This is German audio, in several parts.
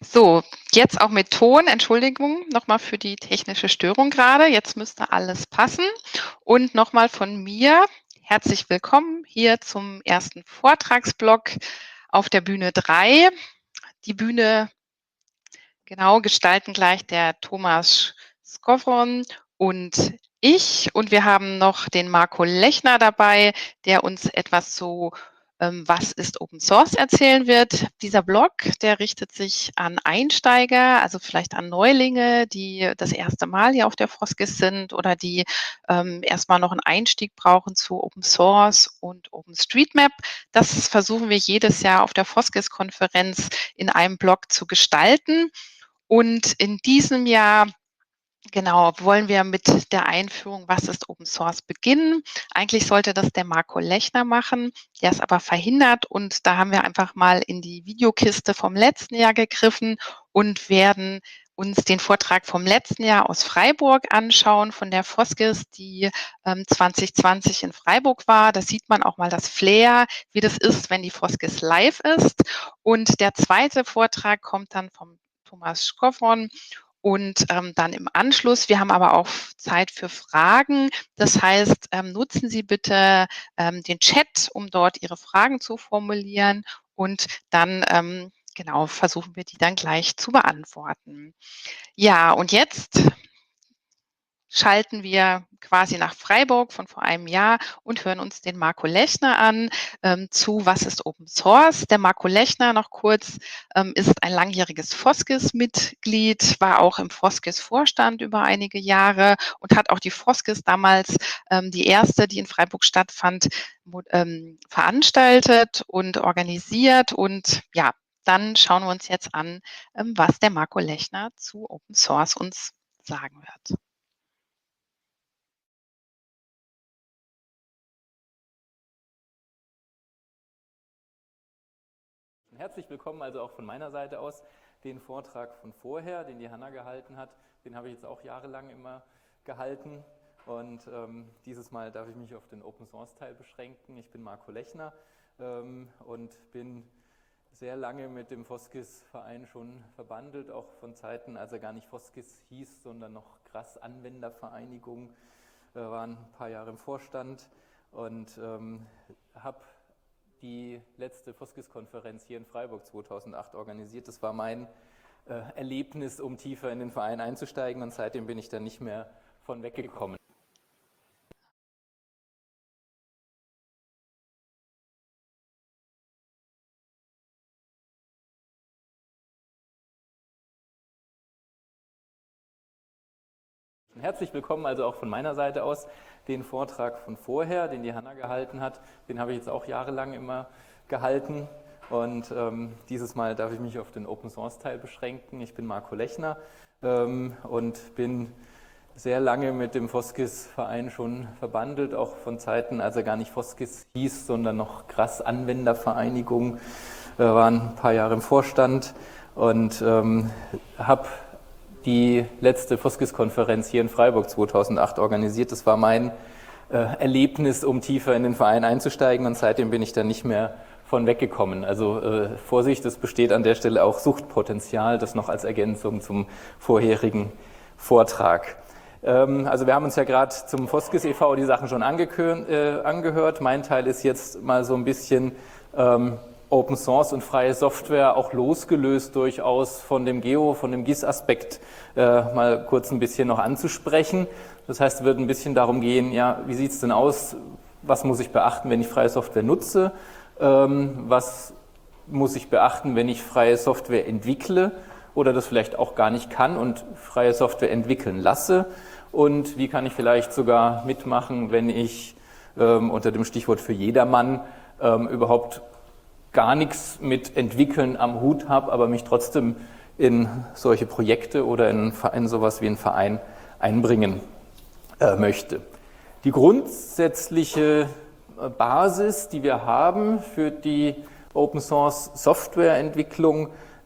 So, jetzt auch mit Ton. Entschuldigung nochmal für die technische Störung gerade. Jetzt müsste alles passen. Und nochmal von mir herzlich willkommen hier zum ersten Vortragsblock auf der Bühne 3. Die Bühne genau gestalten gleich der Thomas Skowron und ich. Und wir haben noch den Marco Lechner dabei, der uns etwas zu Was ist Open Source erzählen wird. Dieser Blog, der richtet sich an Einsteiger, also vielleicht an Neulinge, die das erste Mal hier auf der Foskis sind oder die erstmal noch einen Einstieg brauchen zu Open Source und OpenStreetMap. Das versuchen wir jedes Jahr auf der Foskis-Konferenz in einem Blog zu gestalten. Und in diesem Jahr, genau, wollen wir mit der Einführung „Was ist Open Source?" beginnen. Eigentlich sollte das der Marco Lechner machen, der ist aber verhindert und da haben wir einfach mal in die Videokiste vom letzten Jahr gegriffen und werden uns den Vortrag vom letzten Jahr aus Freiburg anschauen von der Foskis, die 2020 in Freiburg war. Da sieht man auch mal das Flair, wie das ist, wenn die Foskis live ist. Und der zweite Vortrag kommt dann vom Thomas Skowron und dann im Anschluss, wir haben aber auch Zeit für Fragen. Das heißt, nutzen Sie bitte den Chat, um dort Ihre Fragen zu formulieren und dann genau versuchen wir die dann gleich zu beantworten. Ja, und jetzt schalten wir quasi nach Freiburg von vor einem Jahr und hören uns den Marco Lechner an zu Was ist Open Source? Der Marco Lechner, noch kurz, ist ein langjähriges Foskis-Mitglied, war auch im Foskis-Vorstand über einige Jahre und hat auch die Foskis damals, die erste, die in Freiburg stattfand, veranstaltet und organisiert. Und ja, dann schauen wir uns jetzt an, was der Marco Lechner zu Open Source uns sagen wird. Herzlich willkommen also auch von meiner Seite aus. Den Vortrag von vorher, den die Hanna gehalten hat, den habe ich jetzt auch jahrelang immer gehalten. Und dieses Mal darf ich mich auf den Open Source Teil beschränken. Ich bin Marco Lechner und bin sehr lange mit dem Foskis-Verein schon verbandelt, auch von Zeiten, als er gar nicht Foskis hieß, sondern noch Krass Anwendervereinigung. War ein paar Jahre im Vorstand und habe die letzte Foskis-Konferenz hier in Freiburg 2008 organisiert. Das war mein Erlebnis, um tiefer in den Verein einzusteigen, und seitdem bin ich dann nicht mehr von weggekommen. Herzlich willkommen also auch von meiner Seite aus. Den Vortrag von vorher, den die Hanna gehalten hat, den habe ich jetzt auch jahrelang immer gehalten. Und dieses Mal darf ich mich auf den Open Source Teil beschränken. Ich bin Marco Lechner und bin sehr lange mit dem Foskis-Verein schon verbandelt, auch von Zeiten, als er gar nicht Foskis hieß, sondern noch Krass Anwendervereinigung. War ein paar Jahre im Vorstand und habe die letzte Foskis-Konferenz hier in Freiburg 2008 organisiert. Das war mein Erlebnis, um tiefer in den Verein einzusteigen, und seitdem bin ich dann nicht mehr von weggekommen. Also Vorsicht, es besteht an der Stelle auch Suchtpotenzial, das noch als Ergänzung zum vorherigen Vortrag. Also wir haben uns ja gerade zum Foskis e.V. die Sachen schon angehört. Mein Teil ist jetzt mal so ein bisschen Open Source und freie Software, auch losgelöst durchaus von dem von dem GIS-Aspekt mal kurz ein bisschen noch anzusprechen. Das heißt, es wird ein bisschen darum gehen, ja, wie sieht es denn aus, was muss ich beachten, wenn ich freie Software nutze, was muss ich beachten, wenn ich freie Software entwickle oder das vielleicht auch gar nicht kann und freie Software entwickeln lasse, und wie kann ich vielleicht sogar mitmachen, wenn ich unter dem Stichwort für jedermann überhaupt gar nichts mit Entwickeln am Hut habe, aber mich trotzdem in solche Projekte oder in sowas wie einen Verein einbringen möchte. Die grundsätzliche Basis, die wir haben für die Open Source Softwareentwicklung,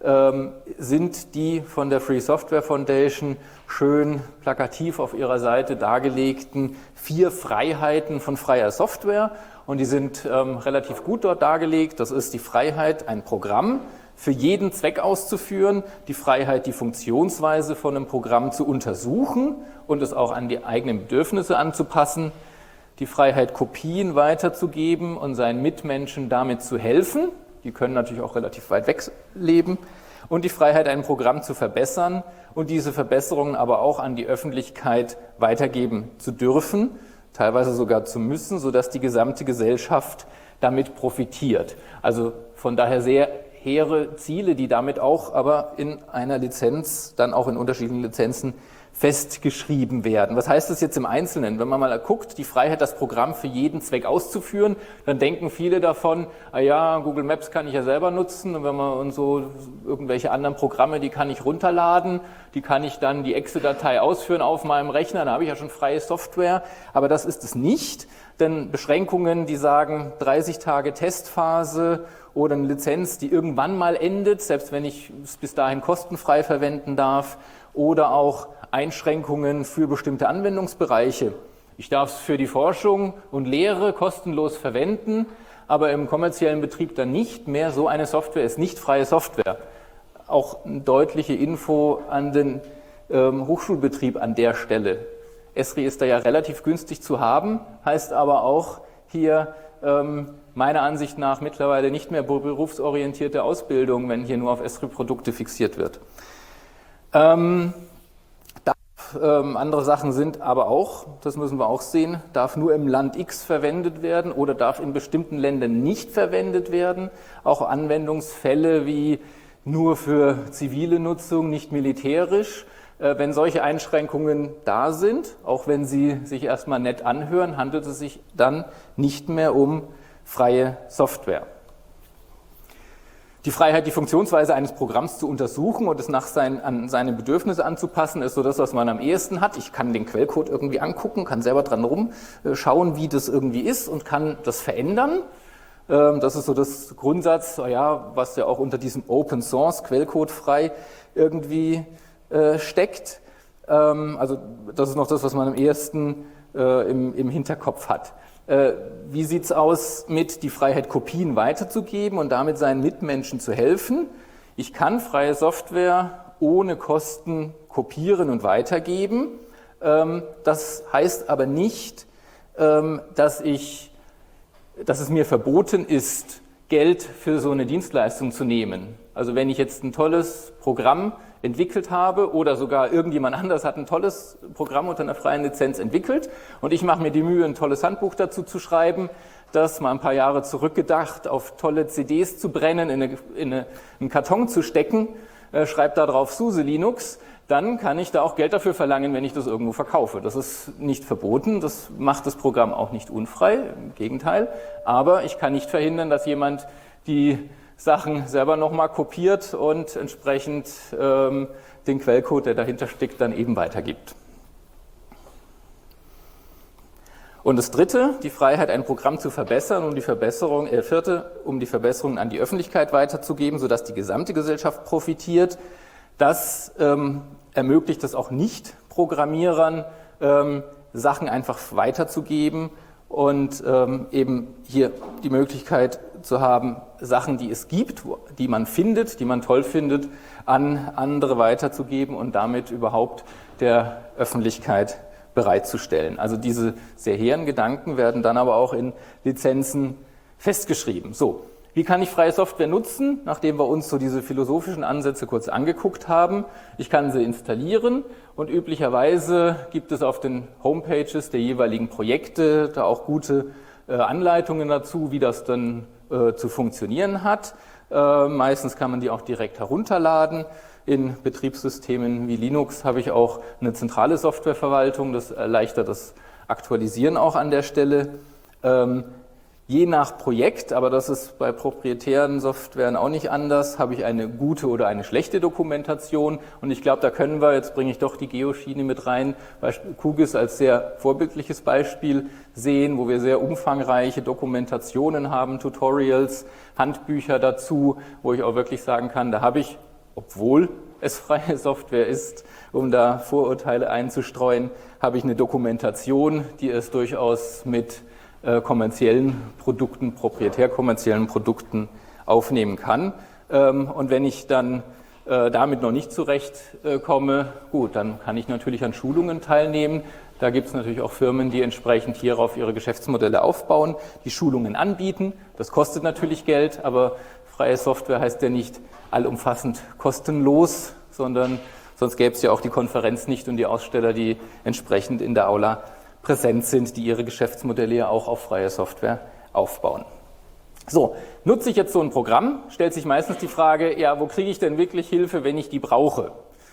sind die von der Free Software Foundation schön plakativ auf ihrer Seite dargelegten 4 Freiheiten von freier Software. Und die sind relativ gut dort dargelegt. Das ist die Freiheit, ein Programm für jeden Zweck auszuführen, die Freiheit, die Funktionsweise von einem Programm zu untersuchen und es auch an die eigenen Bedürfnisse anzupassen, die Freiheit, Kopien weiterzugeben und seinen Mitmenschen damit zu helfen, die können natürlich auch relativ weit weg leben, und die Freiheit, ein Programm zu verbessern und diese Verbesserungen aber auch an die Öffentlichkeit weitergeben zu dürfen, teilweise sogar zu müssen, sodass die gesamte Gesellschaft damit profitiert. Also von daher sehr hehre Ziele, die damit auch aber in einer Lizenz, dann auch in unterschiedlichen Lizenzen festgeschrieben werden. Was heißt das jetzt im Einzelnen? Wenn man mal guckt, die Freiheit, das Programm für jeden Zweck auszuführen, dann denken viele davon, ah ja, Google Maps kann ich ja selber nutzen und wenn man und so irgendwelche anderen Programme, die kann ich runterladen, die kann ich dann die Exe-Datei ausführen auf meinem Rechner, da habe ich ja schon freie Software, aber das ist es nicht, denn Beschränkungen, die sagen 30 Tage Testphase oder eine Lizenz, die irgendwann mal endet, selbst wenn ich es bis dahin kostenfrei verwenden darf, oder auch Einschränkungen für bestimmte Anwendungsbereiche. Ich darf es für die Forschung und Lehre kostenlos verwenden, aber im kommerziellen Betrieb dann nicht mehr. So eine Software ist nicht freie Software. Auch eine deutliche Info an den Hochschulbetrieb an der Stelle. Esri ist da ja relativ günstig zu haben, heißt aber auch hier meiner Ansicht nach mittlerweile nicht mehr berufsorientierte Ausbildung, wenn hier nur auf Esri-Produkte fixiert wird. Andere Sachen sind aber auch, das müssen wir auch sehen, darf nur im Land X verwendet werden oder darf in bestimmten Ländern nicht verwendet werden. Auch Anwendungsfälle wie nur für zivile Nutzung, nicht militärisch. Wenn solche Einschränkungen da sind, auch wenn sie sich erstmal nett anhören, handelt es sich dann nicht mehr um freie Software. Die Freiheit, die Funktionsweise eines Programms zu untersuchen und es an seine Bedürfnisse anzupassen, ist so das, was man am ehesten hat. Ich kann den Quellcode irgendwie angucken, kann selber dran rumschauen, wie das irgendwie ist und kann das verändern. Das ist so das Grundsatz, ja, was ja auch unter diesem Open Source, Quellcode frei irgendwie steckt. Also das ist noch das, was man am ehesten im Hinterkopf hat. Wie sieht es aus mit die Freiheit, Kopien weiterzugeben und damit seinen Mitmenschen zu helfen? Ich kann freie Software ohne Kosten kopieren und weitergeben. Das heißt aber nicht, dass es mir verboten ist, Geld für so eine Dienstleistung zu nehmen. Also wenn ich jetzt ein tolles Programm entwickelt habe oder sogar irgendjemand anders hat ein tolles Programm unter einer freien Lizenz entwickelt und ich mache mir die Mühe, ein tolles Handbuch dazu zu schreiben, das mal ein paar Jahre zurückgedacht auf tolle CDs zu brennen, in einen Karton zu stecken, schreibe da drauf SUSE Linux, dann kann ich da auch Geld dafür verlangen, wenn ich das irgendwo verkaufe. Das ist nicht verboten, das macht das Programm auch nicht unfrei, im Gegenteil, aber ich kann nicht verhindern, dass jemand die Sachen selber nochmal kopiert und entsprechend den Quellcode, der dahinter steckt, dann eben weitergibt. Und das dritte, die Freiheit, ein Programm zu verbessern, vierte, um die Verbesserungen an die Öffentlichkeit weiterzugeben, sodass die gesamte Gesellschaft profitiert. Das ermöglicht es auch Nicht-Programmierern, Sachen einfach weiterzugeben und eben hier die Möglichkeit zu haben, Sachen, die es gibt, die man findet, die man toll findet, an andere weiterzugeben und damit überhaupt der Öffentlichkeit bereitzustellen. Also diese sehr hehren Gedanken werden dann aber auch in Lizenzen festgeschrieben. So, wie kann ich freie Software nutzen, nachdem wir uns so diese philosophischen Ansätze kurz angeguckt haben? Ich kann sie installieren und üblicherweise gibt es auf den Homepages der jeweiligen Projekte da auch gute Anleitungen dazu, wie das dann zu funktionieren hat. Meistens kann man die auch direkt herunterladen. In Betriebssystemen wie Linux habe ich auch eine zentrale Softwareverwaltung, das erleichtert das Aktualisieren auch an der Stelle. Je nach Projekt, aber das ist bei proprietären Softwaren auch nicht anders, habe ich eine gute oder eine schlechte Dokumentation. Und ich glaube, da können wir, jetzt bringe ich doch die Geoschiene mit rein, QGIS als sehr vorbildliches Beispiel sehen, wo wir sehr umfangreiche Dokumentationen haben, Tutorials, Handbücher dazu, wo ich auch wirklich sagen kann, da habe ich, obwohl es freie Software ist, um da Vorurteile einzustreuen, habe ich eine Dokumentation, die es durchaus mit kommerziellen Produkten, proprietär kommerziellen Produkten aufnehmen kann. Und wenn ich dann damit noch nicht zurechtkomme, gut, dann kann ich natürlich an Schulungen teilnehmen. Da gibt es natürlich auch Firmen, die entsprechend hierauf ihre Geschäftsmodelle aufbauen, die Schulungen anbieten. Das kostet natürlich Geld, aber freie Software heißt ja nicht allumfassend kostenlos, sondern sonst gäbe es ja auch die Konferenz nicht und die Aussteller, die entsprechend in der Aula präsent sind, die ihre Geschäftsmodelle ja auch auf freie Software aufbauen. So, nutze ich jetzt so ein Programm, stellt sich meistens die Frage, ja, wo kriege ich denn wirklich Hilfe, wenn ich die brauche?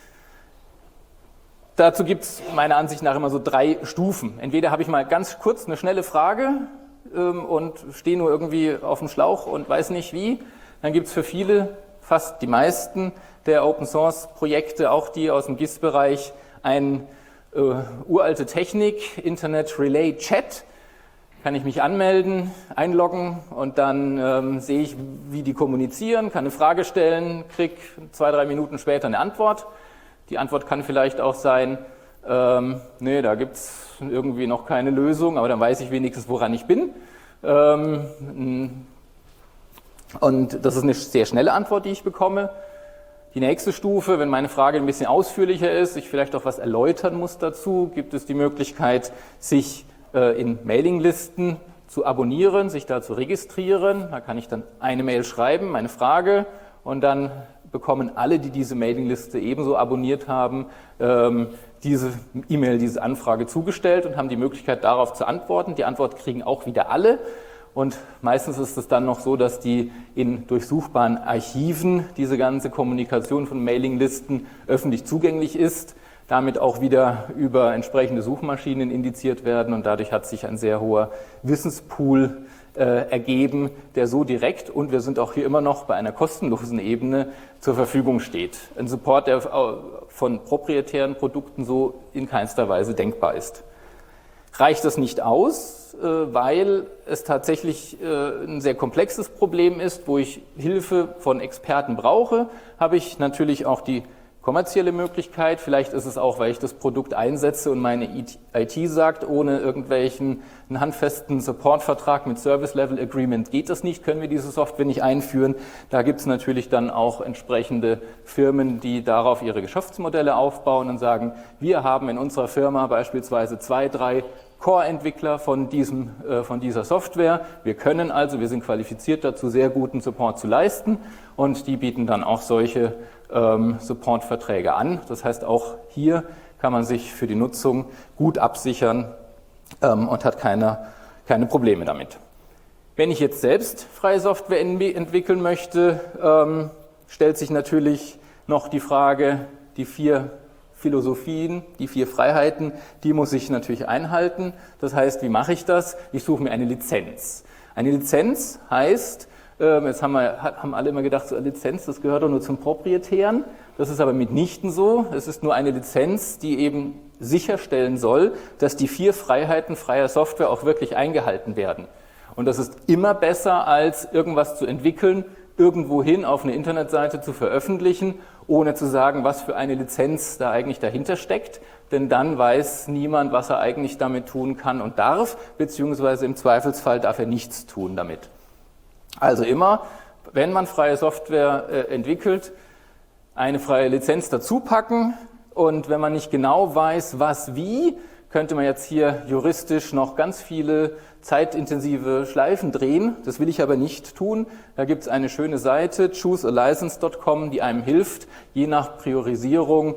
Dazu gibt es meiner Ansicht nach immer so 3 Stufen. Entweder habe ich mal ganz kurz eine schnelle Frage und stehe nur irgendwie auf dem Schlauch und weiß nicht wie. Dann gibt es für viele, fast die meisten der Open-Source-Projekte, auch die aus dem GIS-Bereich, eine uralte Technik, Internet Relay Chat. Kann ich mich anmelden, einloggen und dann sehe ich, wie die kommunizieren, kann eine Frage stellen, kriege 2-3 Minuten später eine Antwort. Die Antwort kann vielleicht auch sein, nee, da gibt es irgendwie noch keine Lösung, aber dann weiß ich wenigstens, woran ich bin. Und das ist eine sehr schnelle Antwort, die ich bekomme. Die nächste Stufe, wenn meine Frage ein bisschen ausführlicher ist, ich vielleicht auch was erläutern muss dazu, gibt es die Möglichkeit, sich in Mailinglisten zu abonnieren, sich da zu registrieren. Da kann ich dann eine Mail schreiben, meine Frage, und dann bekommen alle, die diese Mailingliste ebenso abonniert haben, diese E-Mail, diese Anfrage zugestellt und haben die Möglichkeit, darauf zu antworten. Die Antwort kriegen auch wieder alle. Und meistens ist es dann noch so, dass die in durchsuchbaren Archiven diese ganze Kommunikation von Mailinglisten öffentlich zugänglich ist, damit auch wieder über entsprechende Suchmaschinen indiziert werden und dadurch hat sich ein sehr hoher Wissenspool ergeben, der so direkt, und wir sind auch hier immer noch bei einer kostenlosen Ebene, zur Verfügung steht. Ein Support, der von proprietären Produkten so in keinster Weise denkbar ist. Reicht das nicht aus, weil es tatsächlich ein sehr komplexes Problem ist, wo ich Hilfe von Experten brauche, habe ich natürlich auch die kommerzielle Möglichkeit. Vielleicht ist es auch, weil ich das Produkt einsetze und meine IT sagt, ohne irgendwelchen einen handfesten Supportvertrag mit Service Level Agreement geht das nicht, können wir diese Software nicht einführen. Da gibt es natürlich dann auch entsprechende Firmen, die darauf ihre Geschäftsmodelle aufbauen und sagen, wir haben in unserer Firma beispielsweise 2, 3 Core-Entwickler von dieser Software. Wir sind qualifiziert dazu, sehr guten Support zu leisten und die bieten dann auch solche Supportverträge an. Das heißt, auch hier kann man sich für die Nutzung gut absichern und hat keine Probleme damit. Wenn ich jetzt selbst freie Software entwickeln möchte, stellt sich natürlich noch die Frage, die 4 Philosophien, die 4 Freiheiten, die muss ich natürlich einhalten. Das heißt, wie mache ich das? Ich suche mir eine Lizenz. Eine Lizenz heißt, jetzt haben alle immer gedacht, so eine Lizenz, das gehört doch nur zum Proprietären. Das ist aber mitnichten so. Es ist nur eine Lizenz, die eben sicherstellen soll, dass die 4 Freiheiten freier Software auch wirklich eingehalten werden. Und das ist immer besser, als irgendwas zu entwickeln, irgendwohin auf eine Internetseite zu veröffentlichen, ohne zu sagen, was für eine Lizenz da eigentlich dahinter steckt. Denn dann weiß niemand, was er eigentlich damit tun kann und darf, beziehungsweise im Zweifelsfall darf er nichts tun damit. Also immer, wenn man freie Software entwickelt, eine freie Lizenz dazu packen und wenn man nicht genau weiß, was wie, könnte man jetzt hier juristisch noch ganz viele zeitintensive Schleifen drehen. Das will ich aber nicht tun. Da gibt es eine schöne Seite, choosealicense.com, die einem hilft. Je nach Priorisierung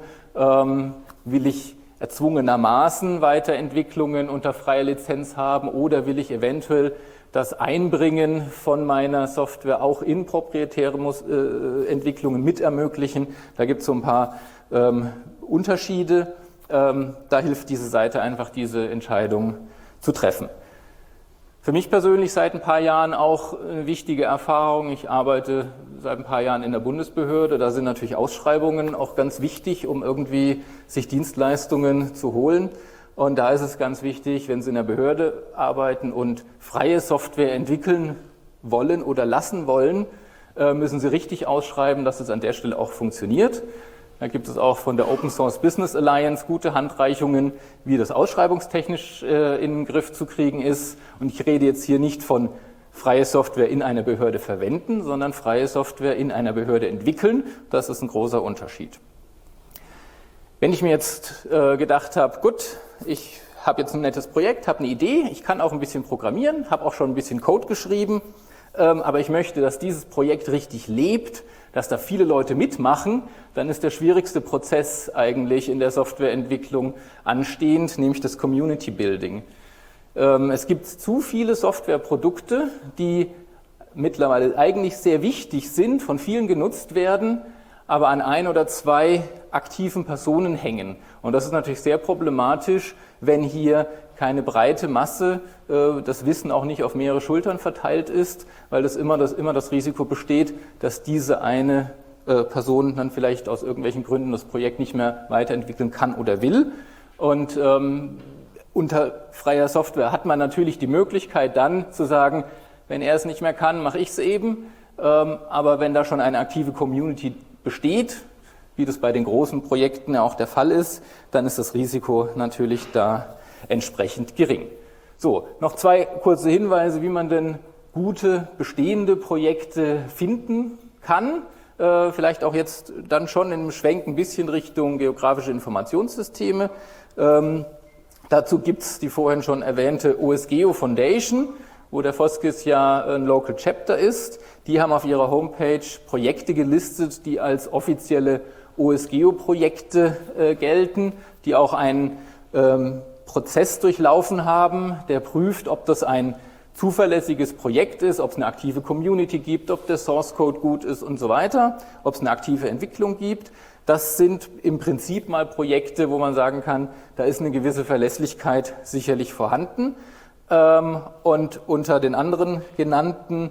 will ich erzwungenermaßen Weiterentwicklungen unter freier Lizenz haben oder will ich eventuell das Einbringen von meiner Software auch in proprietäre Entwicklungen mit ermöglichen. Da gibt es so ein paar Unterschiede. Da hilft diese Seite einfach, diese Entscheidung zu treffen. Für mich persönlich seit ein paar Jahren auch eine wichtige Erfahrung. Ich arbeite seit ein paar Jahren in der Bundesbehörde. Da sind natürlich Ausschreibungen auch ganz wichtig, um irgendwie sich Dienstleistungen zu holen. Und da ist es ganz wichtig, wenn Sie in der Behörde arbeiten und freie Software entwickeln wollen oder lassen wollen, müssen Sie richtig ausschreiben, dass es an der Stelle auch funktioniert. Da gibt es auch von der Open Source Business Alliance gute Handreichungen, wie das ausschreibungstechnisch in den Griff zu kriegen ist. Und ich rede jetzt hier nicht von freie Software in einer Behörde verwenden, sondern freie Software in einer Behörde entwickeln. Das ist ein großer Unterschied. Wenn ich mir jetzt gedacht habe, gut, ich habe jetzt ein nettes Projekt, habe eine Idee, ich kann auch ein bisschen programmieren, habe auch schon ein bisschen Code geschrieben, aber ich möchte, dass dieses Projekt richtig lebt, dass da viele Leute mitmachen, dann ist der schwierigste Prozess eigentlich in der Softwareentwicklung anstehend, nämlich das Community Building. Es gibt zu viele Softwareprodukte, die mittlerweile eigentlich sehr wichtig sind, von vielen genutzt werden, aber an ein oder zwei aktiven Personen hängen. Und das ist natürlich sehr problematisch, wenn hier keine breite Masse, das Wissen auch nicht auf mehrere Schultern verteilt ist, weil das immer das Risiko besteht, dass diese eine Person dann vielleicht aus irgendwelchen Gründen das Projekt nicht mehr weiterentwickeln kann oder will. Und unter freier Software hat man natürlich die Möglichkeit dann zu sagen, wenn er es nicht mehr kann, mache ich es eben. Aber wenn da schon eine aktive Community besteht, wie das bei den großen Projekten ja auch der Fall ist, dann ist das Risiko natürlich da entsprechend gering. So, noch zwei kurze Hinweise, wie man denn gute bestehende Projekte finden kann. Vielleicht auch jetzt dann schon im Schwenk ein bisschen Richtung geografische Informationssysteme. Dazu gibt es die vorhin schon erwähnte OSGeo Foundation, wo der Foskis ja ein Local Chapter ist. Die haben auf ihrer Homepage Projekte gelistet, die als offizielle OSGeo-Projekte gelten, die auch einen Prozess durchlaufen haben, der prüft, ob das ein zuverlässiges Projekt ist, ob es eine aktive Community gibt, ob der Source Code gut ist und so weiter, ob es eine aktive Entwicklung gibt. Das sind im Prinzip mal Projekte, wo man sagen kann, da ist eine gewisse Verlässlichkeit sicherlich vorhanden. Und unter den anderen genannten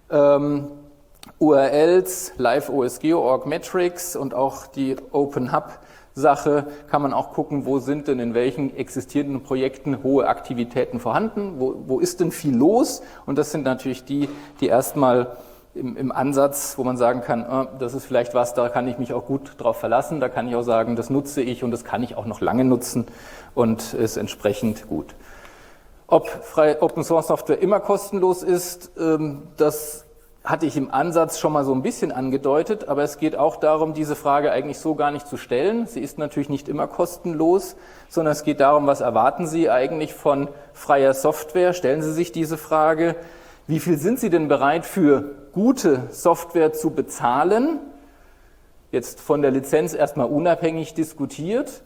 URLs, Live OSGeo, Org Metrics und auch die Open Hub Sache kann man auch gucken, wo sind denn in welchen existierenden Projekten hohe Aktivitäten vorhanden, wo ist denn viel los, und das sind natürlich die erstmal im Ansatz, wo man sagen kann, das ist vielleicht was, da kann ich mich auch gut drauf verlassen, da kann ich auch sagen, das nutze ich und das kann ich auch noch lange nutzen und ist entsprechend gut. Ob Open Source Software immer kostenlos ist, das hatte ich im Ansatz schon mal so ein bisschen angedeutet, aber es geht auch darum, diese Frage eigentlich so gar nicht zu stellen. Sie ist natürlich nicht immer kostenlos, sondern es geht darum, was erwarten Sie eigentlich von freier Software? Stellen Sie sich diese Frage. Wie viel sind Sie denn bereit für gute Software zu bezahlen? Jetzt von der Lizenz erstmal unabhängig diskutiert.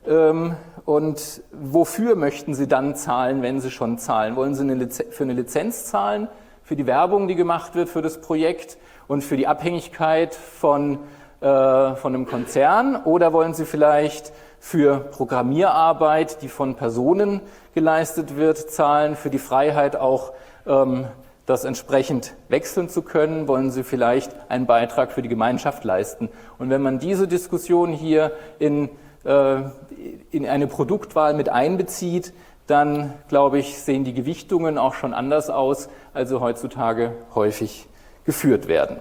Und wofür möchten Sie dann zahlen, wenn Sie schon zahlen? Wollen Sie für eine Lizenz zahlen? Für die Werbung, die gemacht wird für das Projekt und für die Abhängigkeit von einem Konzern? Oder wollen Sie vielleicht für Programmierarbeit, die von Personen geleistet wird, zahlen, für die Freiheit auch das entsprechend wechseln zu können? Wollen Sie vielleicht einen Beitrag für die Gemeinschaft leisten? Und wenn man diese Diskussion hier in eine Produktwahl mit einbezieht, dann, glaube ich, sehen die Gewichtungen auch schon anders aus, als sie heutzutage häufig geführt werden.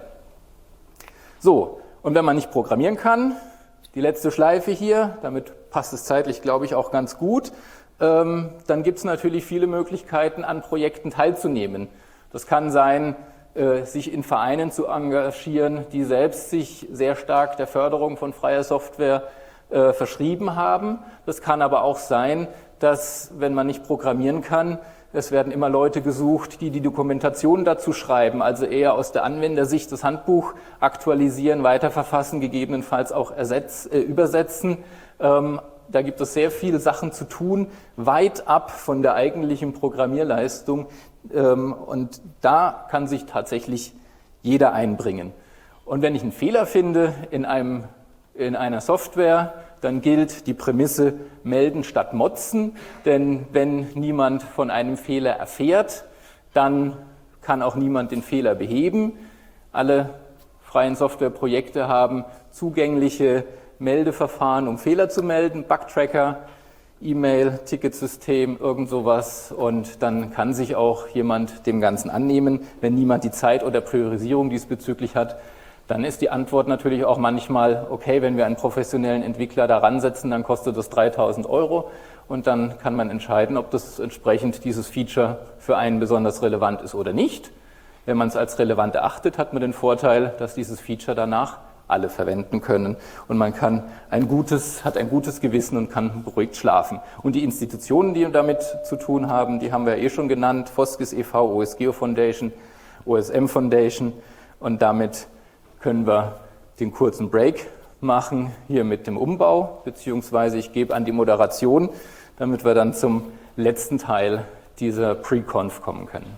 So, und wenn man nicht programmieren kann, die letzte Schleife hier, damit passt es zeitlich, glaube ich, auch ganz gut, dann gibt es natürlich viele Möglichkeiten, an Projekten teilzunehmen. Das kann sein, sich in Vereinen zu engagieren, die selbst sich sehr stark der Förderung von freier Software verschrieben haben. Das kann aber auch sein, dass, wenn man nicht programmieren kann, es werden immer Leute gesucht, die die Dokumentation dazu schreiben, also eher aus der Anwendersicht das Handbuch aktualisieren, weiterverfassen, gegebenenfalls auch übersetzen. Da gibt es sehr viele Sachen zu tun, weit ab von der eigentlichen Programmierleistung. Und da kann sich tatsächlich jeder einbringen. Und wenn ich einen Fehler finde in einer Software, dann gilt die Prämisse melden statt motzen, denn wenn niemand von einem Fehler erfährt, dann kann auch niemand den Fehler beheben. Alle freien Softwareprojekte haben zugängliche Meldeverfahren, um Fehler zu melden, Bugtracker, E-Mail, Ticketsystem, irgend sowas, und dann kann sich auch jemand dem Ganzen annehmen. Wenn niemand die Zeit oder Priorisierung diesbezüglich hat, dann ist die Antwort natürlich auch manchmal, okay, wenn wir einen professionellen Entwickler da ransetzen, dann kostet das 3.000 € und dann kann man entscheiden, ob das entsprechend dieses Feature für einen besonders relevant ist oder nicht. Wenn man es als relevant erachtet, hat man den Vorteil, dass dieses Feature danach alle verwenden können und man hat ein gutes Gewissen und kann beruhigt schlafen. Und die Institutionen, die damit zu tun haben, die haben wir ja schon genannt, Foskis e.V., OSGeo Foundation, OSM Foundation, und damit können wir den kurzen Break machen hier mit dem Umbau, beziehungsweise ich gebe an die Moderation, damit wir dann zum letzten Teil dieser Pre-Conf kommen können.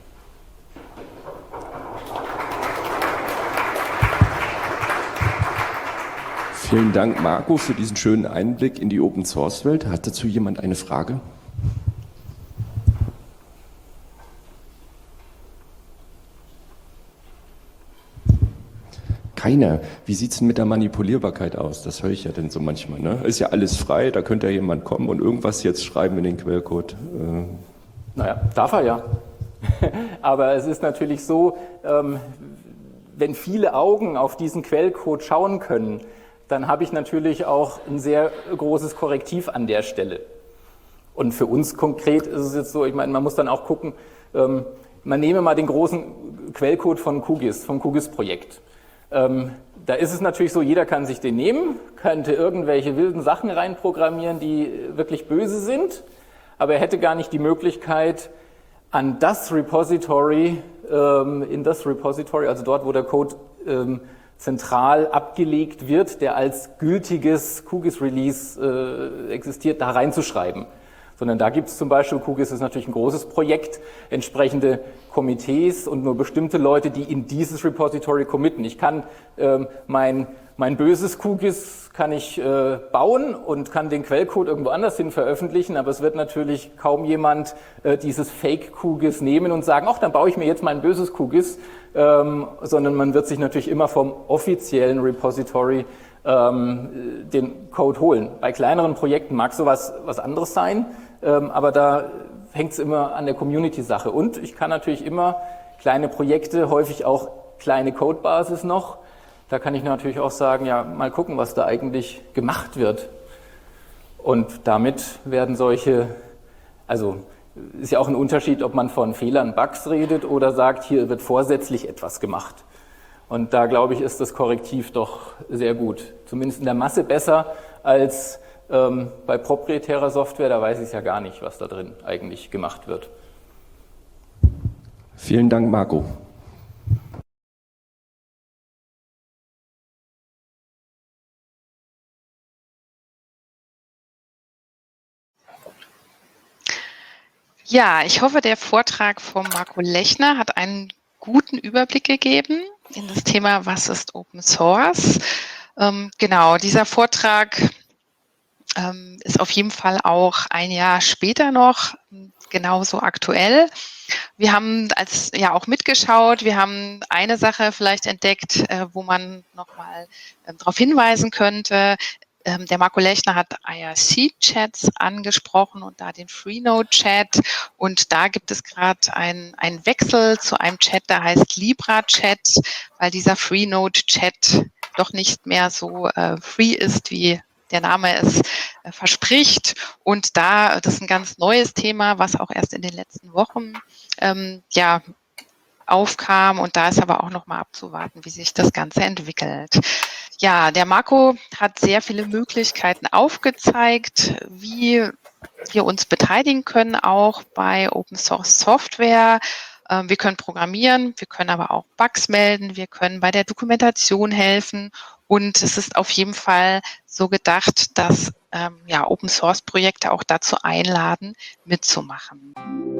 Vielen Dank, Marco, für diesen schönen Einblick in die Open-Source-Welt. Hat dazu jemand eine Frage? Keiner. Wie sieht es denn mit der Manipulierbarkeit aus? Das höre ich ja dann so manchmal. Ne? Ist ja alles frei, da könnte ja jemand kommen und irgendwas jetzt schreiben in den Quellcode. Naja, darf er ja. Aber es ist natürlich so, wenn viele Augen auf diesen Quellcode schauen können, dann habe ich natürlich auch ein sehr großes Korrektiv an der Stelle. Und für uns konkret ist es jetzt so, ich meine, man muss dann auch gucken, man nehme mal den großen Quellcode von QGIS, vom QGIS-Projekt. Da ist es natürlich so, jeder kann sich den nehmen, könnte irgendwelche wilden Sachen reinprogrammieren, die wirklich böse sind, aber er hätte gar nicht die Möglichkeit, an das Repository, also dort, wo der Code zentral abgelegt wird, der als gültiges QGIS-Release existiert, da reinzuschreiben. Sondern da gibt es zum Beispiel, QGIS ist natürlich ein großes Projekt, entsprechende Komitees und nur bestimmte Leute, die in dieses Repository committen. Ich kann mein böses QGIS kann ich bauen und kann den Quellcode irgendwo anders hin veröffentlichen, aber es wird natürlich kaum jemand dieses Fake-QGIS nehmen und sagen, ach, dann baue ich mir jetzt mein böses QGIS, sondern man wird sich natürlich immer vom offiziellen Repository den Code holen. Bei kleineren Projekten mag sowas was anderes sein, aber da hängt es immer an der Community-Sache. Und ich kann natürlich immer kleine Projekte, häufig auch kleine Codebasis noch, da kann ich natürlich auch sagen, ja, mal gucken, was da eigentlich gemacht wird. Und damit werden also ist ja auch ein Unterschied, ob man von Fehlern, Bugs redet oder sagt, hier wird vorsätzlich etwas gemacht. Und da, glaube ich, ist das Korrektiv doch sehr gut. Zumindest in der Masse besser als bei proprietärer Software. Da weiß ich ja gar nicht, was da drin eigentlich gemacht wird. Vielen Dank, Marco. Ja, ich hoffe, der Vortrag von Marco Lechner hat einen guten Überblick gegeben in das Thema, was ist Open Source. Genau, dieser Vortrag ist auf jeden Fall auch ein Jahr später noch genauso aktuell. Wir haben auch mitgeschaut, wir haben eine Sache vielleicht entdeckt, wo man nochmal darauf hinweisen könnte. Der Marco Lechner hat IRC-Chats angesprochen und da den Freenode-Chat. Und da gibt es gerade einen Wechsel zu einem Chat, der heißt Libra-Chat, weil dieser Freenode-Chat doch nicht mehr so free ist, wie der Name es verspricht. Und das ist ein ganz neues Thema, was auch erst in den letzten Wochen aufkam. Und da ist aber auch nochmal abzuwarten, wie sich das Ganze entwickelt. Ja, der Marco hat sehr viele Möglichkeiten aufgezeigt, wie wir uns beteiligen können, auch bei Open Source Software. Wir können programmieren, wir können aber auch Bugs melden, wir können bei der Dokumentation helfen. Und es ist auf jeden Fall so gedacht, dass Open Source Projekte auch dazu einladen, mitzumachen.